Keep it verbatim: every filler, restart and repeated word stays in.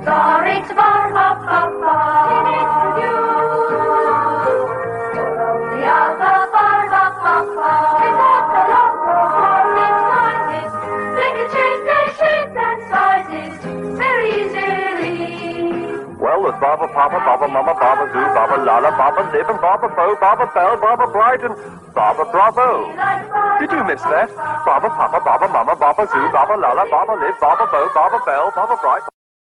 Storks bar, hop, hop, hop. In it with you. The other bar, hop, hop, hop. It's up the long hop, it's noises. They can change their shape and sizes very easily. Well, there's Baba Papa, Baba Mama, Baba Zoo, Baba Lala, Baba Lib, and Baba Bo, Baba Bell, Baba Bright, and Baba Bravo. Did you miss that? Baba Papa, Baba Mama, Baba Zoo, Baba Lala, Baba Lib, Baba Bo, Baba Bell, Baba Bright.